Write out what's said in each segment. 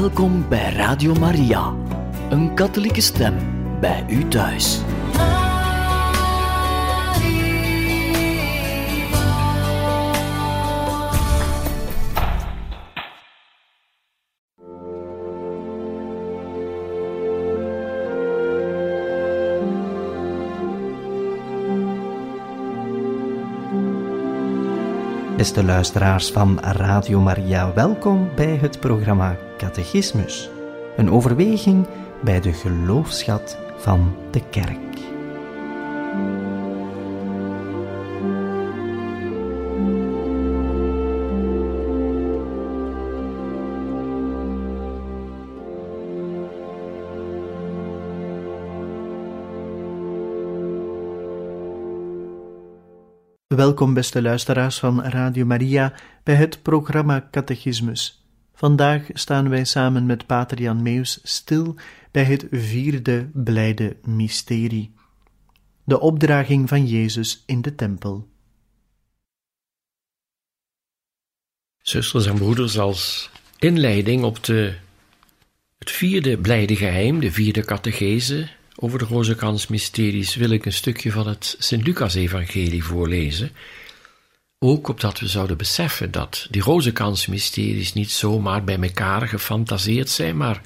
Welkom bij Radio Maria, een katholieke stem bij u thuis. Beste luisteraars van Radio Maria, welkom bij het programma Catechismus. Een overweging bij de geloofsschat van de Kerk. Welkom beste luisteraars van Radio Maria bij het programma Catechismus. Vandaag staan wij samen met Pater Jan Meus stil bij het 4e blijde mysterie. De opdraging van Jezus in de tempel. Zusters en broeders, als inleiding op het 4e blijde geheim, de 4e catechese over de Rozekansmysteries, wil ik een stukje van het Sint-Lucas-evangelie voorlezen. Ook opdat we zouden beseffen dat die Rozekansmysteries niet zomaar bij elkaar gefantaseerd zijn, maar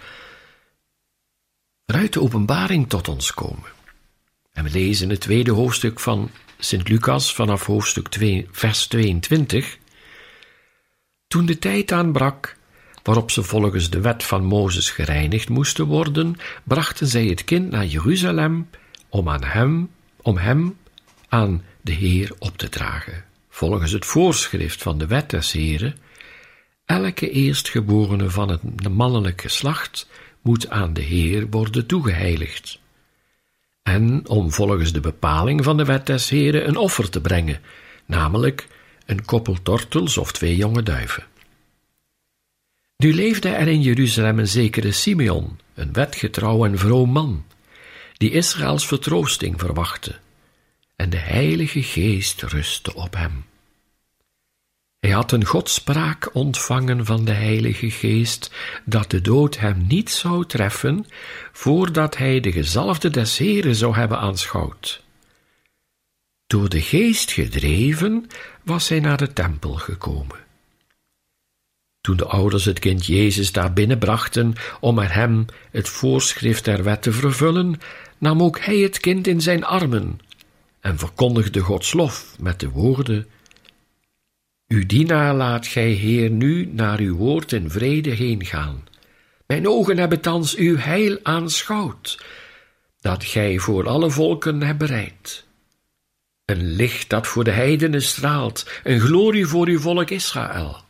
vanuit de openbaring tot ons komen. En we lezen het 2e hoofdstuk van Sint-Lucas vanaf hoofdstuk 2, vers 22. Toen de tijd aanbrak waarop ze volgens de wet van Mozes gereinigd moesten worden, brachten zij het kind naar Jeruzalem om hem aan de Heer op te dragen. Volgens het voorschrift van de wet des Heren, elke eerstgeborene van het mannelijk geslacht moet aan de Heer worden toegeheiligd. En om volgens de bepaling van de wet des Heren een offer te brengen, namelijk een koppel tortels of 2 jonge duiven. Nu leefde er in Jeruzalem een zekere Simeon, een wetgetrouw en vroom man, die Israëls vertroosting verwachtte, en de Heilige Geest rustte op hem. Hij had een godspraak ontvangen van de Heilige Geest, dat de dood hem niet zou treffen, voordat hij de gezalfde des Heren zou hebben aanschouwd. Door de Geest gedreven was hij naar de tempel gekomen. Toen de ouders het kind Jezus daar binnenbrachten om er hem het voorschrift der wet te vervullen, nam ook hij het kind in zijn armen en verkondigde Gods lof met de woorden: Uw dienaar laat gij, Heer, nu naar uw woord in vrede heen gaan. Mijn ogen hebben thans uw heil aanschouwd, dat gij voor alle volken hebt bereid. Een licht dat voor de heidenen straalt, een glorie voor uw volk Israël.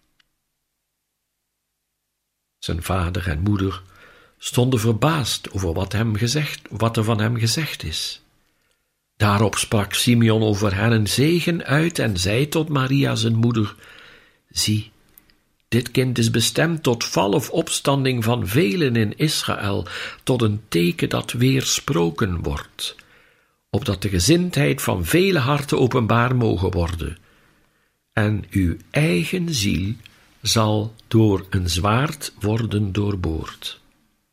Zijn vader en moeder stonden verbaasd over wat er van hem gezegd is. Daarop sprak Simeon over hen een zegen uit en zei tot Maria zijn moeder: Zie, dit kind is bestemd tot val of opstanding van velen in Israël, tot een teken dat weersproken wordt, opdat de gezindheid van vele harten openbaar mogen worden. En uw eigen ziel zal door een zwaard worden doorboord.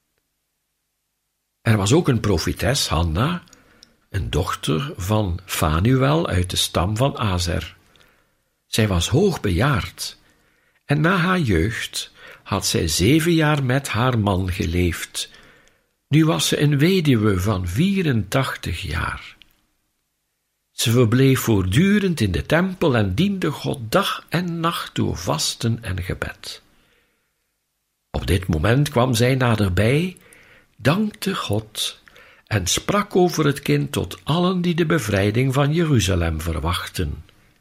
Er was ook een profetes, Hanna, een dochter van Fanuel uit de stam van Aser. Zij was hoogbejaard, en na haar jeugd had zij 7 jaar met haar man geleefd. Nu was ze een weduwe van 84 jaar. Ze verbleef voortdurend in de tempel en diende God dag en nacht door vasten en gebed. Op dit moment kwam zij naderbij, dankte God en sprak over het kind tot allen die de bevrijding van Jeruzalem verwachten.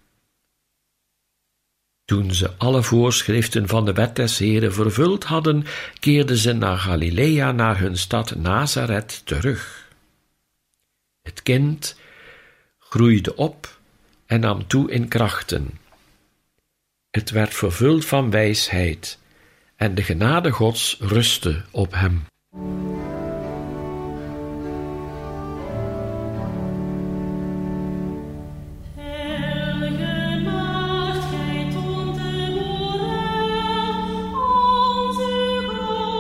Toen ze alle voorschriften van de wet des Heren vervuld hadden, keerden ze naar Galilea, naar hun stad Nazareth terug. Het kind groeide op en nam toe in krachten. Het werd vervuld van wijsheid en de genade Gods rustte op hem. Nacht, gij toont de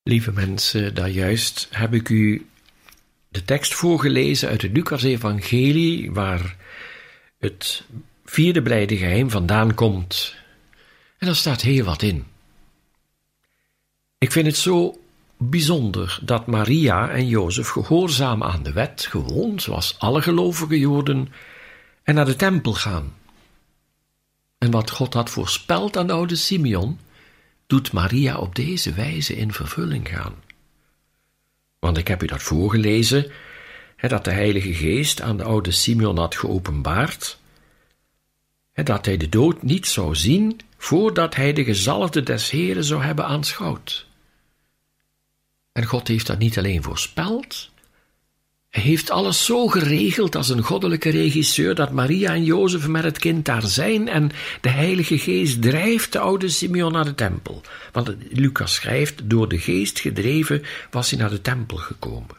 Lieve mensen, daarjuist heb ik u de tekst voorgelezen uit het Lucas-evangelie, waar het 4e blijde geheim vandaan komt. En daar staat heel wat in. Ik vind het zo bijzonder dat Maria en Jozef gehoorzaam aan de wet, gewoon zoals alle gelovige Joden, en naar de tempel gaan. En wat God had voorspeld aan de oude Simeon, doet Maria op deze wijze in vervulling gaan. Want ik heb u dat voorgelezen, dat de Heilige Geest aan de oude Simeon had geopenbaard, dat hij de dood niet zou zien voordat hij de gezalfde des Heren zou hebben aanschouwd. En God heeft dat niet alleen voorspeld, hij heeft alles zo geregeld als een goddelijke regisseur, dat Maria en Jozef met het kind daar zijn en de Heilige Geest drijft de oude Simeon naar de tempel. Want Lucas schrijft, door de Geest gedreven was hij naar de tempel gekomen.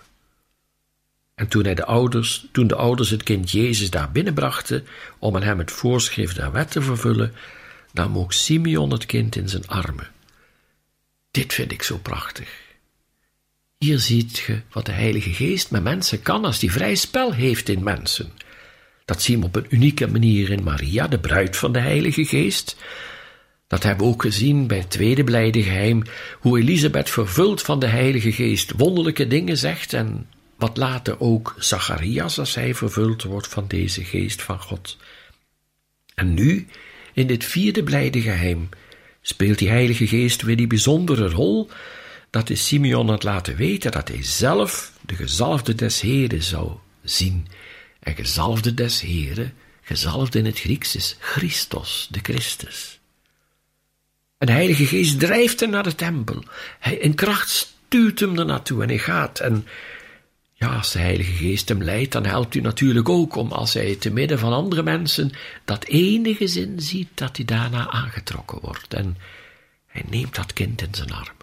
En toen de ouders het kind Jezus daar binnenbrachten om aan hem het voorschrift der wet te vervullen, nam ook Simeon het kind in zijn armen. Dit vind ik zo prachtig. Hier ziet je wat de Heilige Geest met mensen kan als die vrij spel heeft in mensen. Dat zien we op een unieke manier in Maria, de bruid van de Heilige Geest. Dat hebben we ook gezien bij het 2e blijde geheim, hoe Elisabeth vervuld van de Heilige Geest wonderlijke dingen zegt en wat later ook Zacharias als hij vervuld wordt van deze Geest van God. En nu, in dit 4e blijde geheim, speelt die Heilige Geest weer die bijzondere rol dat de Simeon had laten weten dat hij zelf de gezalfde des Heren zou zien. En gezalfde des Heren, gezalfde in het Grieks is Christos, de Christus. En de Heilige Geest drijft hem naar de tempel. Hij in kracht stuurt hem er naartoe en hij gaat. En ja, als de Heilige Geest hem leidt, dan helpt u natuurlijk ook om, als hij te midden van andere mensen dat enige zin ziet, dat hij daarna aangetrokken wordt. En hij neemt dat kind in zijn armen.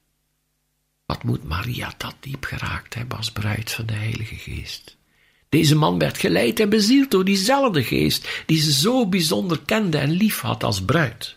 Wat moet Maria dat diep geraakt hebben als bruid van de Heilige Geest. Deze man werd geleid en bezield door diezelfde Geest, die ze zo bijzonder kende en lief had als bruid.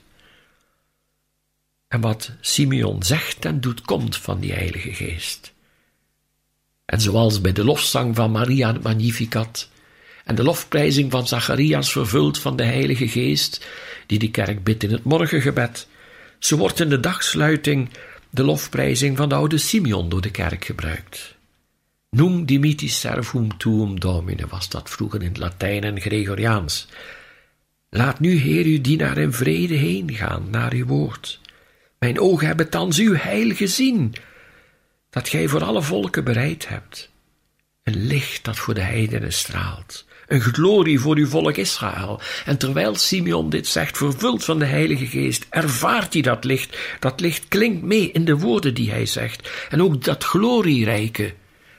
En wat Simeon zegt en doet, komt van die Heilige Geest. En zoals bij de lofzang van Maria het Magnificat en de lofprijzing van Zacharias vervuld van de Heilige Geest, die de kerk bidt in het morgengebed, zo wordt in de dagsluiting de lofprijzing van de oude Simeon door de kerk gebruikt. Num dimittis servum tuum Domine was dat vroeger in het Latijn en Gregoriaans. Laat nu, Heer, uw dienaar in vrede heen gaan naar uw woord. Mijn ogen hebben thans uw heil gezien, dat gij voor alle volken bereid hebt. Een licht dat voor de heidenen straalt, een glorie voor uw volk Israël. En terwijl Simeon dit zegt, vervuld van de Heilige Geest, ervaart hij dat licht. Dat licht klinkt mee in de woorden die hij zegt. En ook dat glorierijke.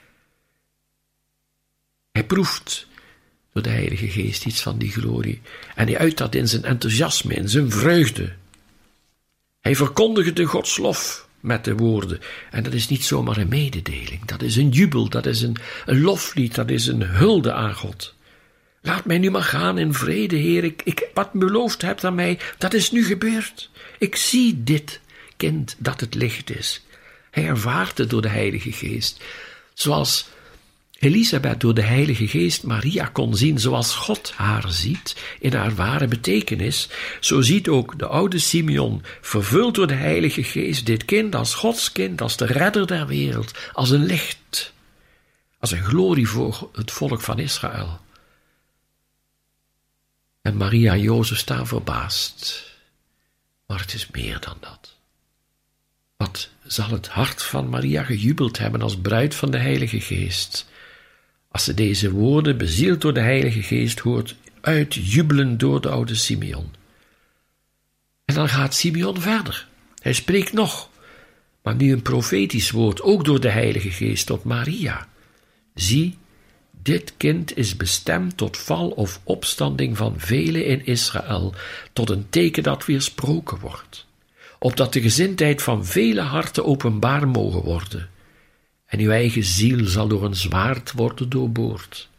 Hij proeft door de Heilige Geest iets van die glorie. En hij uit dat in zijn enthousiasme, in zijn vreugde. Hij verkondigde Gods lof met de woorden. En dat is niet zomaar een mededeling. Dat is een jubel, dat is een loflied, dat is een hulde aan God. Laat mij nu maar gaan in vrede, Heer. Wat u beloofd hebt aan mij, dat is nu gebeurd. Ik zie dit kind dat het licht is. Hij ervaart het door de Heilige Geest. Zoals Elisabeth door de Heilige Geest Maria kon zien, zoals God haar ziet in haar ware betekenis, zo ziet ook de oude Simeon, vervuld door de Heilige Geest, dit kind als Gods kind, als de redder der wereld, als een licht, als een glorie voor het volk van Israël. En Maria en Jozef staan verbaasd. Maar het is meer dan dat. Wat zal het hart van Maria gejubeld hebben als bruid van de Heilige Geest, als ze deze woorden, bezield door de Heilige Geest, hoort uitjubelen door de oude Simeon. En dan gaat Simeon verder. Hij spreekt nog, maar nu een profetisch woord, ook door de Heilige Geest, tot Maria. Zie, dit kind is bestemd tot val of opstanding van velen in Israël, tot een teken dat weersproken wordt, opdat de gezindheid van vele harten openbaar mogen worden. En uw eigen ziel zal door een zwaard worden doorboord.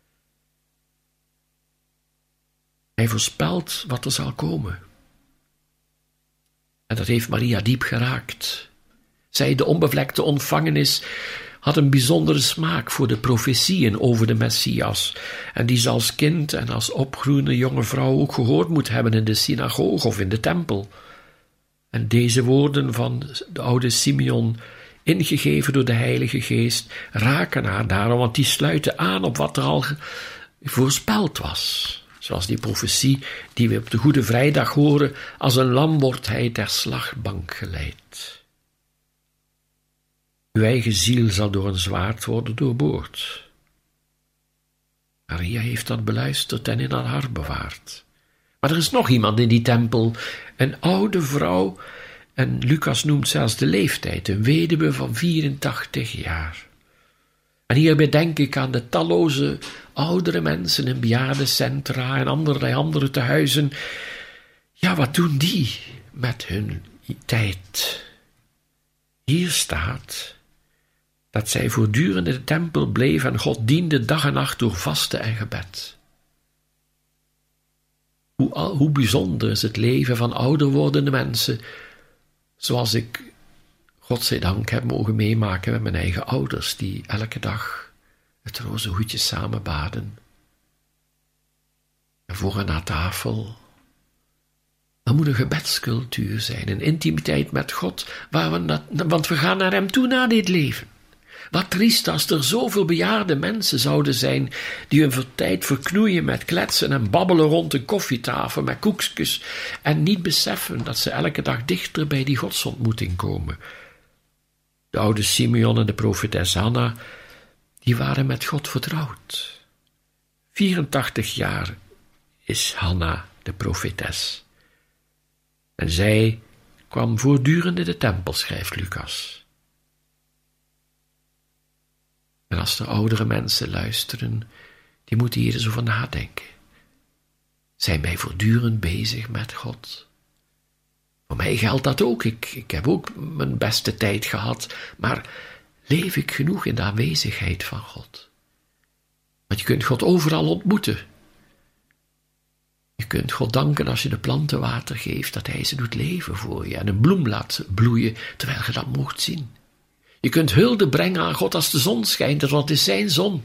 Hij voorspelt wat er zal komen. En dat heeft Maria diep geraakt. Zij, de onbevlekte ontvangenis, had een bijzondere smaak voor de profetieën over de Messias, en die ze als kind en als opgroeiende jonge vrouw ook gehoord moet hebben in de synagoge of in de tempel. En deze woorden van de oude Simeon, ingegeven door de Heilige Geest, raken haar daarom, want die sluiten aan op wat er al voorspeld was. Zoals die profetie die we op de Goede Vrijdag horen, als een lam wordt hij ter slagbank geleid. Uw eigen ziel zal door een zwaard worden doorboord. Maria heeft dat beluisterd en in haar hart bewaard. Maar er is nog iemand in die tempel, een oude vrouw, en Lucas noemt zelfs de leeftijd, een weduwe van 84 jaar. En hierbij denk ik aan de talloze oudere mensen in bejaardencentra en allerlei andere tehuizen. Ja, wat doen die met hun tijd? Hier staat dat zij voortdurend in de tempel bleef en God diende dag en nacht door vasten en gebed. Hoe bijzonder is het leven van ouder wordende mensen, zoals ik, godzijdank, heb mogen meemaken met mijn eigen ouders, die elke dag het rozenhoedje samen baden. En voor en na tafel. Er moet een gebedscultuur zijn, een intimiteit met God, want we gaan naar hem toe na dit leven. Wat triest als er zoveel bejaarde mensen zouden zijn die hun tijd verknoeien met kletsen en babbelen rond een koffietafel met koekjes en niet beseffen dat ze elke dag dichter bij die godsontmoeting komen. De oude Simeon en de profetes Hanna, die waren met God vertrouwd. 84 jaar is Hanna de profetes. En zij kwam voortdurend in de tempel, schrijft Lucas. En als er oudere mensen luisteren, die moeten hier eens over nadenken. Zijn wij voortdurend bezig met God? Voor mij geldt dat ook. Ik heb ook mijn beste tijd gehad, maar leef ik genoeg in de aanwezigheid van God? Want je kunt God overal ontmoeten. Je kunt God danken als je de planten water geeft, dat hij ze doet leven voor je en een bloem laat bloeien, terwijl je dat mocht zien. Je kunt hulde brengen aan God als de zon schijnt, want het is zijn zon.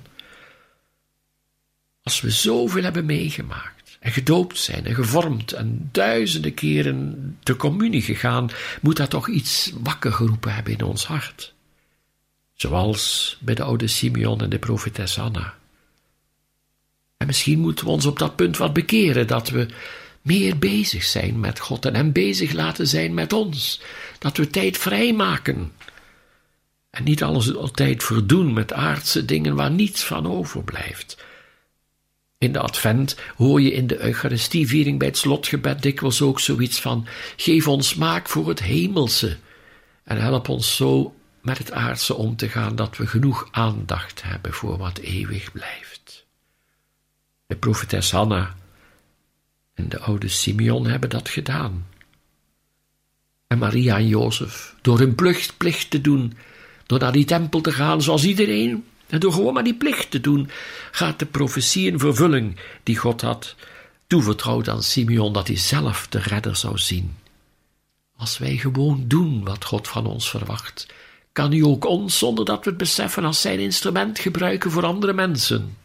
Als we zoveel hebben meegemaakt en gedoopt zijn en gevormd en duizenden keren de communie gegaan, moet dat toch iets wakker geroepen hebben in ons hart. Zoals bij de oude Simeon en de profetes Hanna. En misschien moeten we ons op dat punt wat bekeren, dat we meer bezig zijn met God en hem bezig laten zijn met ons. Dat we tijd vrijmaken. En niet alles altijd verdoen met aardse dingen waar niets van overblijft. In de Advent hoor je in de Eucharistieviering bij het slotgebed dikwijls ook zoiets van: geef ons smaak voor het hemelse en help ons zo met het aardse om te gaan dat we genoeg aandacht hebben voor wat eeuwig blijft. De profetes Hanna en de oude Simeon hebben dat gedaan. En Maria en Jozef, door hun plicht te doen, door naar die tempel te gaan zoals iedereen, en door gewoon maar die plicht te doen, gaat de profetie in vervulling die God had toevertrouwd aan Simeon, dat hij zelf de redder zou zien. Als wij gewoon doen wat God van ons verwacht, kan hij ook ons, zonder dat we het beseffen, als zijn instrument gebruiken voor andere mensen.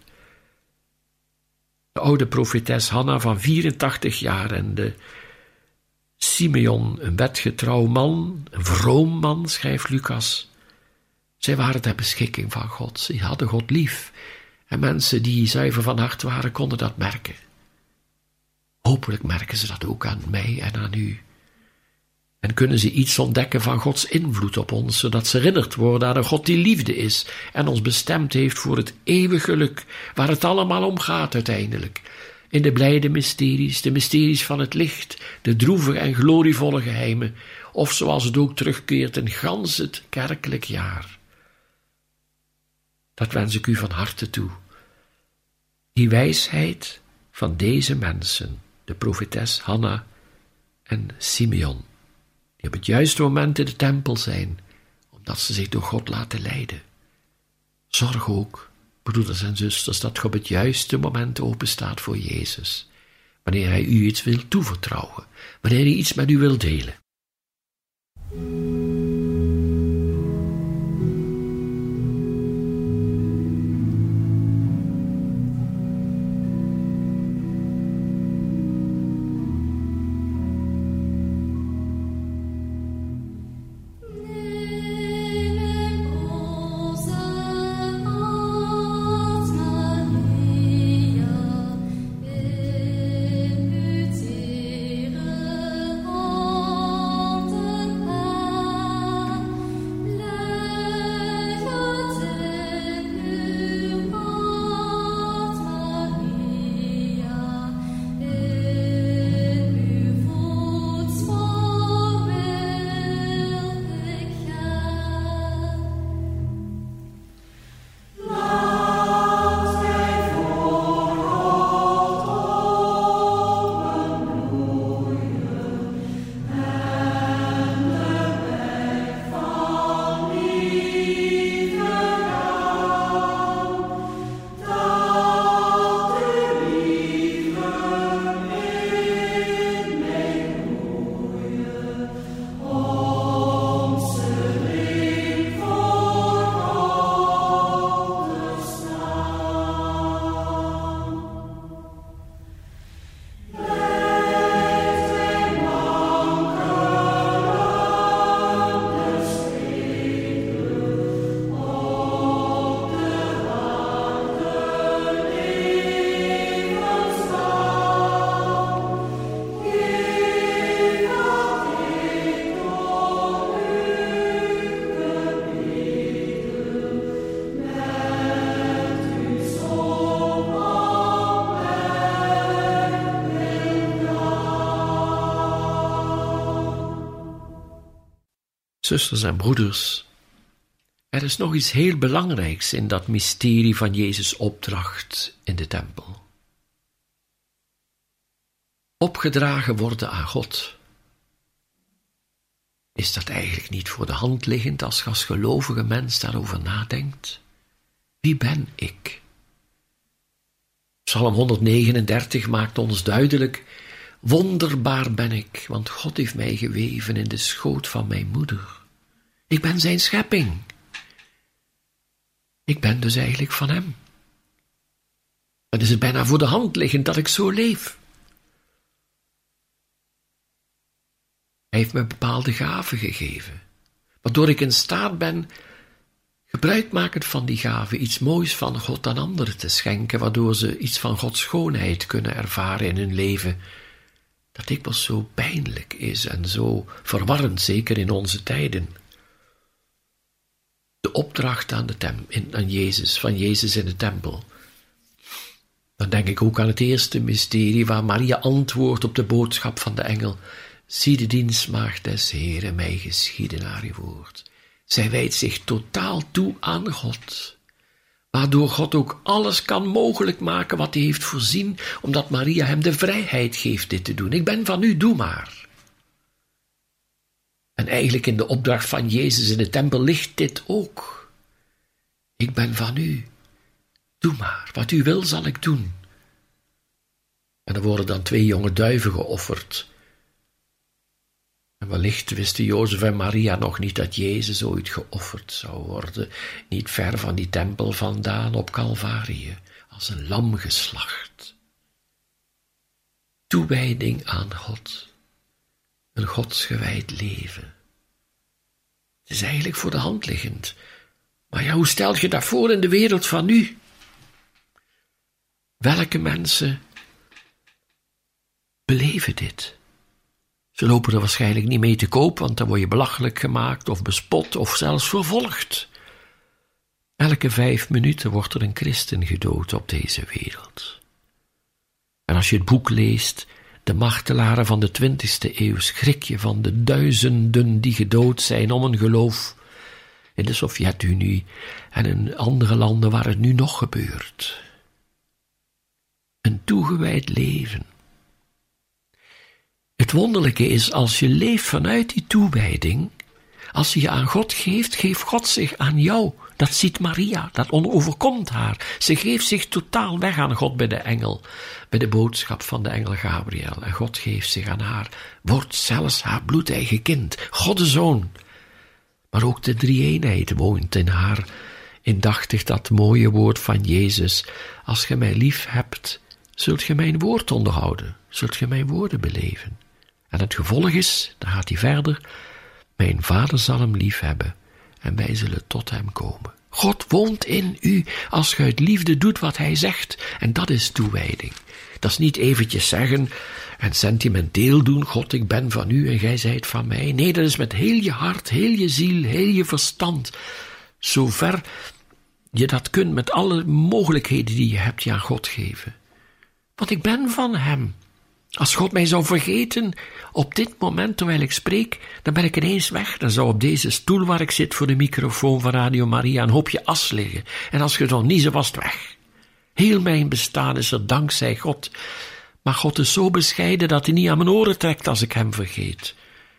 De oude profetes Hanna van 84 jaar en de Simeon, een wetgetrouw man, een vroom man, schrijft Lucas. Zij waren ter beschikking van God. Ze hadden God lief. En mensen die zuiver van hart waren, konden dat merken. Hopelijk merken ze dat ook aan mij en aan u. En kunnen ze iets ontdekken van Gods invloed op ons, zodat ze herinnerd worden aan een God die liefde is en ons bestemd heeft voor het eeuwige geluk, waar het allemaal om gaat uiteindelijk. In de blijde mysteries, de mysteries van het licht, de droevige en glorievolle geheimen, of zoals het ook terugkeert in gans het kerkelijk jaar. Dat wens ik u van harte toe. Die wijsheid van deze mensen, de profetes Hanna en Simeon, die op het juiste moment in de tempel zijn, omdat ze zich door God laten leiden. Zorg ook, broeders en zusters, dat je op het juiste moment openstaat voor Jezus, wanneer hij u iets wil toevertrouwen, wanneer hij iets met u wil delen. Zusters en broeders, er is nog iets heel belangrijks in dat mysterie van Jezus' opdracht in de tempel. Opgedragen worden aan God. Is dat eigenlijk niet voor de hand liggend als je als gelovige mens daarover nadenkt? Wie ben ik? Psalm 139 maakt ons duidelijk: wonderbaar ben ik, want God heeft mij geweven in de schoot van mijn moeder. Ik ben zijn schepping. Ik ben dus eigenlijk van hem. Het is bijna voor de hand liggend dat ik zo leef. Hij heeft me bepaalde gaven gegeven, waardoor ik in staat ben, gebruikmakend van die gaven, iets moois van God aan anderen te schenken, waardoor ze iets van Gods schoonheid kunnen ervaren in hun leven, dat dikwijls zo pijnlijk is en zo verwarrend, zeker in onze tijden. De opdracht aan Jezus, van Jezus in de tempel. Dan denk ik ook aan het eerste mysterie, waar Maria antwoordt op de boodschap van de engel: zie de dienstmaagd des Heeren, mij geschieden naar uw woord. Zij wijdt zich totaal toe aan God, waardoor God ook alles kan mogelijk maken wat hij heeft voorzien, omdat Maria hem de vrijheid geeft dit te doen. Ik ben van u, doe maar. En eigenlijk in de opdracht van Jezus in de tempel ligt dit ook. Ik ben van u, doe maar, wat u wil zal ik doen. En er worden dan 2 jonge duiven geofferd. En wellicht wisten Jozef en Maria nog niet dat Jezus ooit geofferd zou worden, niet ver van die tempel vandaan op Calvarië, als een lam geslacht. Toewijding aan God, een godsgewijd leven. Het is eigenlijk voor de hand liggend. Maar ja, hoe stel je dat voor in de wereld van nu? Welke mensen beleven dit? Ze lopen er waarschijnlijk niet mee te koop, want dan word je belachelijk gemaakt of bespot of zelfs vervolgd. Elke 5 minuten wordt er een christen gedood op deze wereld. En als je het boek leest, De martelaren van de 20e eeuw, schrik je van de duizenden die gedood zijn om een geloof in de Sovjet-Unie en in andere landen waar het nu nog gebeurt. Een toegewijd leven. Het wonderlijke is, als je leeft vanuit die toewijding, als je je aan God geeft, geeft God zich aan jou. Dat ziet Maria, dat overkomt haar. Ze geeft zich totaal weg aan God bij de engel, bij de boodschap van de engel Gabriel. En God geeft zich aan haar, wordt zelfs haar bloedeigen kind, God de Zoon. Maar ook de drie-eenheid woont in haar. Indachtig dat mooie woord van Jezus: als je mij lief hebt, zult je mijn woord onderhouden, zult je mijn woorden beleven. En het gevolg is, dan gaat hij verder: mijn Vader zal hem lief hebben en wij zullen tot hem komen. God woont in u als je uit liefde doet wat hij zegt. En dat is toewijding. Dat is niet eventjes zeggen en sentimenteel doen: God, ik ben van u en jij zijt van mij. Nee, dat is met heel je hart, heel je ziel, heel je verstand. Zover je dat kunt, met alle mogelijkheden die je hebt, je aan God geven. Want ik ben van hem. Als God mij zou vergeten op dit moment terwijl ik spreek, dan ben ik ineens weg. Dan zou op deze stoel waar ik zit voor de microfoon van Radio Maria een hoopje as liggen. En als je dan niezen, was het weg. Heel mijn bestaan is er dankzij God. Maar God is zo bescheiden dat hij niet aan mijn oren trekt als ik hem vergeet.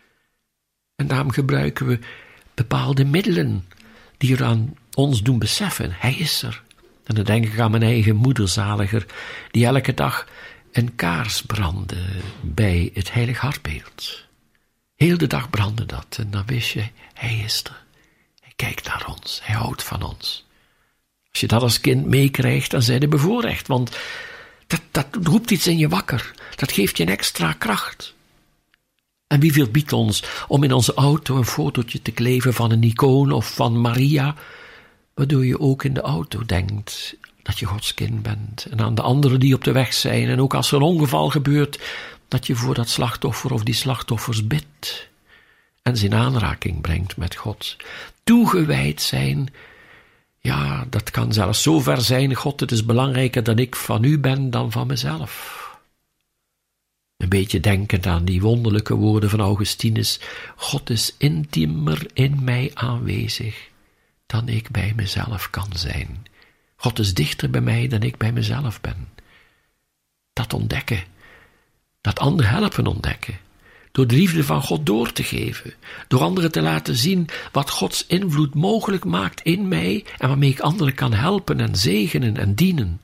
En daarom gebruiken we bepaalde middelen die er aan ons doen beseffen: hij is er. En dan denk ik aan mijn eigen moederzaliger, die elke dag een kaars brandde bij het heilig hartbeeld. Heel de dag brandde dat. En dan wist je, hij is er. Hij kijkt naar ons. Hij houdt van ons. Als je dat als kind meekrijgt, dan zijn je bevoorrecht. Want dat roept iets in je wakker. Dat geeft je een extra kracht. En wieveel biedt ons om in onze auto een fotootje te kleven van een icoon of van Maria, waardoor je ook in de auto denkt dat je Gods kind bent. En aan de anderen die op de weg zijn. En ook als er een ongeval gebeurt, dat je voor dat slachtoffer of die slachtoffers bidt. En ze in aanraking brengt met God. Toegewijd zijn, ja, dat kan zelfs zo ver zijn: God, het is belangrijker dat ik van u ben dan van mezelf. Een beetje denkend aan die wonderlijke woorden van Augustinus. God is intiemer in mij aanwezig dan ik bij mezelf kan zijn. God is dichter bij mij dan ik bij mezelf ben. Dat ontdekken, dat anderen helpen ontdekken, door de liefde van God door te geven, door anderen te laten zien wat Gods invloed mogelijk maakt in mij en waarmee ik anderen kan helpen en zegenen en dienen.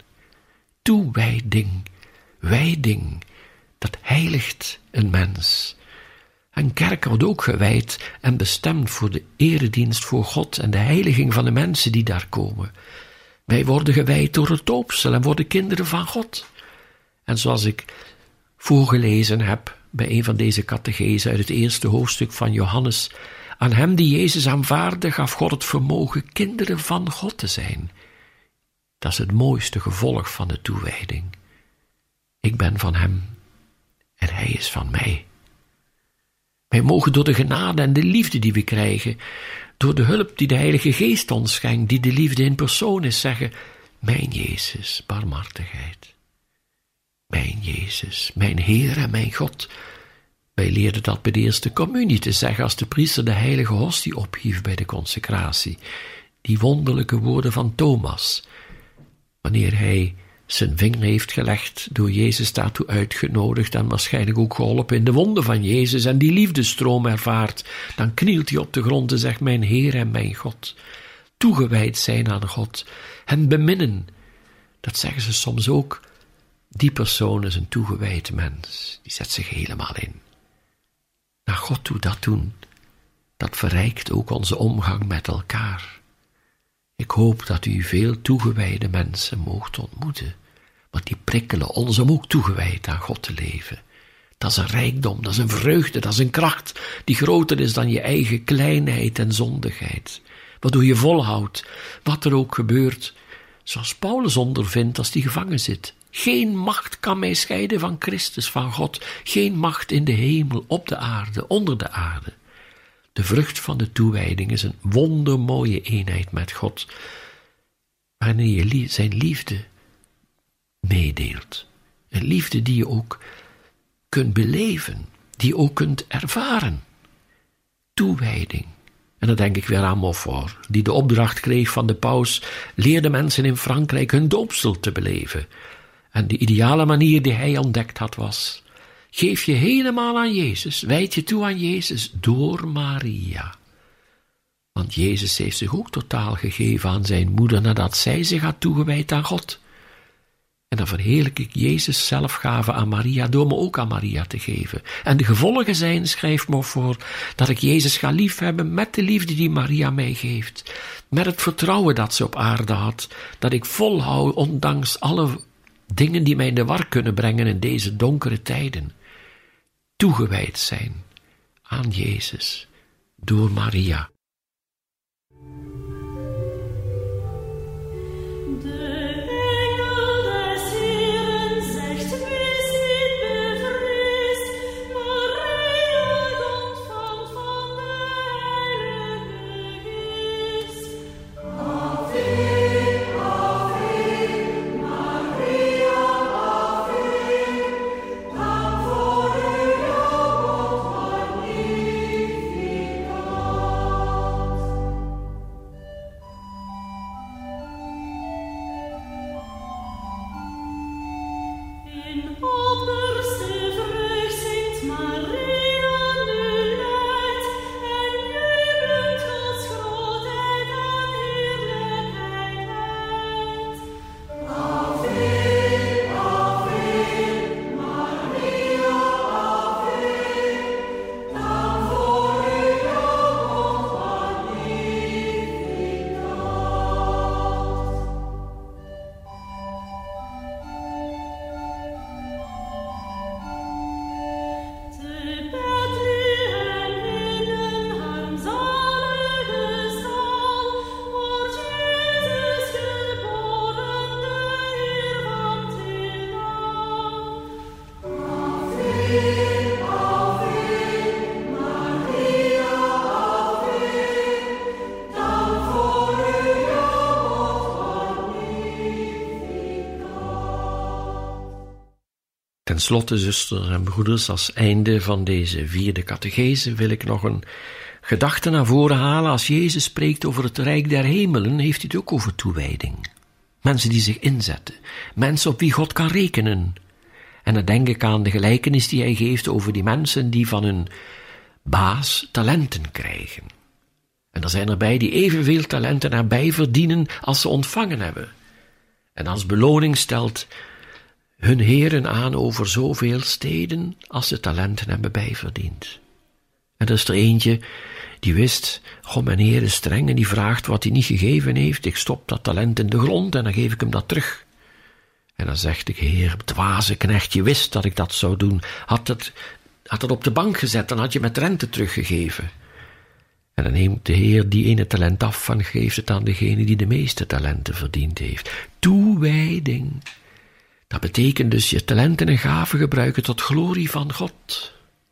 Wijding, dat heiligt een mens. Een kerk wordt ook gewijd en bestemd voor de eredienst voor God en de heiliging van de mensen die daar komen. Wij worden gewijd door het doopsel en worden kinderen van God. En zoals ik voorgelezen heb bij een van deze catechesen uit het eerste hoofdstuk van Johannes, aan hem die Jezus aanvaarde, gaf God het vermogen kinderen van God te zijn. Dat is het mooiste gevolg van de toewijding. Ik ben van hem en hij is van mij. Wij mogen door de genade en de liefde die we krijgen, door de hulp die de Heilige Geest ons schenkt, die de liefde in persoon is, zeggen, mijn Jezus, barmhartigheid. Mijn Jezus, mijn Heer en mijn God. Wij leerden dat bij de eerste communie te zeggen als de priester de heilige hostie ophief bij de consecratie. Die wonderlijke woorden van Thomas. Wanneer hij zijn vinger heeft gelegd, door Jezus daartoe uitgenodigd en waarschijnlijk ook geholpen in de wonden van Jezus en die liefdestroom ervaart, dan knielt hij op de grond en zegt, mijn Heer en mijn God. Toegewijd zijn aan God, hem beminnen. Dat zeggen ze soms ook. Die persoon is een toegewijd mens, die zet zich helemaal in. Naar God toe dat doen, dat verrijkt ook onze omgang met elkaar. Ik hoop dat u veel toegewijde mensen moogt ontmoeten, want die prikkelen ons om ook toegewijd aan God te leven. Dat is een rijkdom, dat is een vreugde, dat is een kracht die groter is dan je eigen kleinheid en zondigheid, waardoor je volhoudt, wat er ook gebeurt, zoals Paulus ondervindt als hij gevangen zit. Geen macht kan mij scheiden van Christus, van God, geen macht in de hemel, op de aarde, onder de aarde. De vrucht van de toewijding is een wondermooie eenheid met God, waarin je zijn liefde meedeelt. Een liefde die je ook kunt beleven, die je ook kunt ervaren. Toewijding. En dan denk ik weer aan Montfort, die de opdracht kreeg van de paus, leerde mensen in Frankrijk hun doopsel te beleven. En de ideale manier die hij ontdekt had was, geef je helemaal aan Jezus, wijd je toe aan Jezus door Maria. Want Jezus heeft zich ook totaal gegeven aan zijn moeder nadat zij zich had toegewijd aan God. En dan verheerlijk ik Jezus zelfgave aan Maria door me ook aan Maria te geven. En de gevolgen zijn, schrijft Montfort, dat ik Jezus ga liefhebben met de liefde die Maria mij geeft. Met het vertrouwen dat ze op aarde had, dat ik volhoud ondanks alle dingen die mij in de war kunnen brengen in deze donkere tijden. Toegewijd zijn aan Jezus door Maria. Ten slotte, zusters en broeders, als einde van deze 4e catechese wil ik nog een gedachte naar voren halen. Als Jezus spreekt over het Rijk der Hemelen, heeft hij het ook over toewijding. Mensen die zich inzetten, mensen op wie God kan rekenen. En dan denk ik aan de gelijkenis die hij geeft over die mensen die van hun baas talenten krijgen. En er zijn erbij die evenveel talenten erbij verdienen als ze ontvangen hebben. En als beloning stelt hun heren aan over zoveel steden als ze talenten hebben bijverdiend. En er is er eentje die wist, mijn heer is streng en die vraagt wat hij niet gegeven heeft. Ik stop dat talent in de grond en dan geef ik hem dat terug. En dan zegt de heer, dwaze knecht, je wist dat ik dat zou doen. Had het op de bank gezet, dan had je met rente teruggegeven. En dan neemt de heer die ene talent af en geeft het aan degene die de meeste talenten verdiend heeft. Toewijding. Dat betekent dus je talenten en gaven gebruiken tot glorie van God.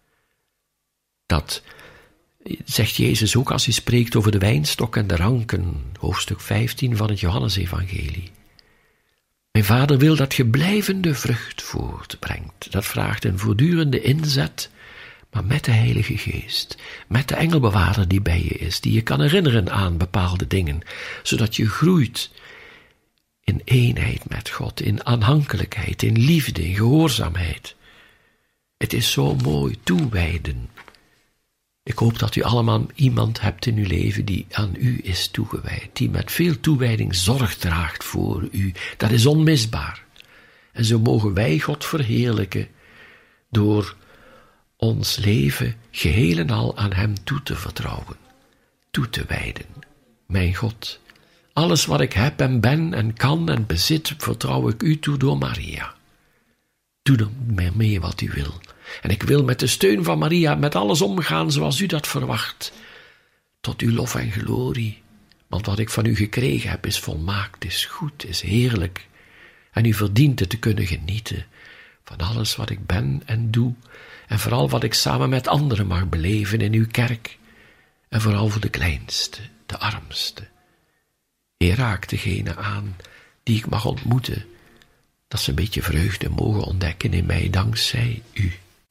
Dat zegt Jezus ook als hij spreekt over de wijnstok en de ranken, hoofdstuk 15 van het Johannesevangelie. Mijn Vader wil dat je blijvende vrucht voortbrengt. Dat vraagt een voortdurende inzet, maar met de Heilige Geest, met de engelbewaarder die bij je is, die je kan herinneren aan bepaalde dingen, zodat je groeit in eenheid met God, in aanhankelijkheid, in liefde, in gehoorzaamheid. Het is zo mooi, toewijden. Ik hoop dat u allemaal iemand hebt in uw leven die aan u is toegewijd, die met veel toewijding zorg draagt voor u. Dat is onmisbaar. En zo mogen wij God verheerlijken door ons leven geheel en al aan hem toe te vertrouwen, toe te wijden. Mijn God, alles wat ik heb en ben en kan en bezit, vertrouw ik u toe door Maria. Doe er mee wat u wil. En ik wil met de steun van Maria met alles omgaan zoals u dat verwacht. Tot uw lof en glorie. Want wat ik van u gekregen heb is volmaakt, is goed, is heerlijk. En u verdient het te kunnen genieten van alles wat ik ben en doe. En vooral wat ik samen met anderen mag beleven in uw kerk. En vooral voor de kleinste, de armste. Heer, raak degene aan die ik mag ontmoeten, dat ze een beetje vreugde mogen ontdekken in mij dankzij u.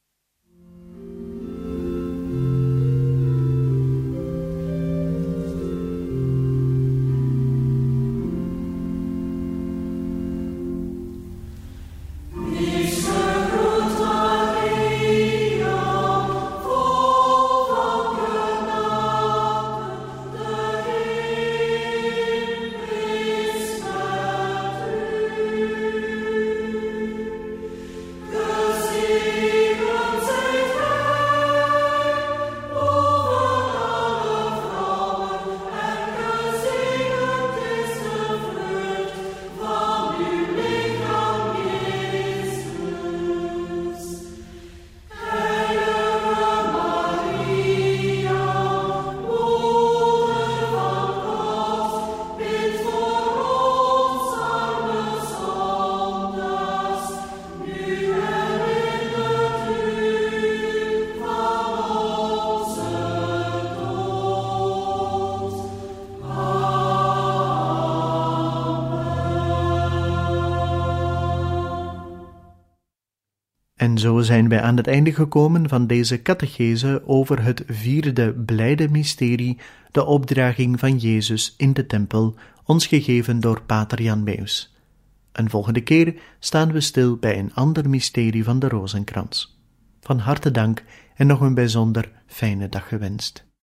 En zo zijn wij aan het einde gekomen van deze catechese over het 4e blijde mysterie, de opdraging van Jezus in de tempel, ons gegeven door Pater Jan Meus. Een volgende keer staan we stil bij een ander mysterie van de rozenkrans. Van harte dank en nog een bijzonder fijne dag gewenst.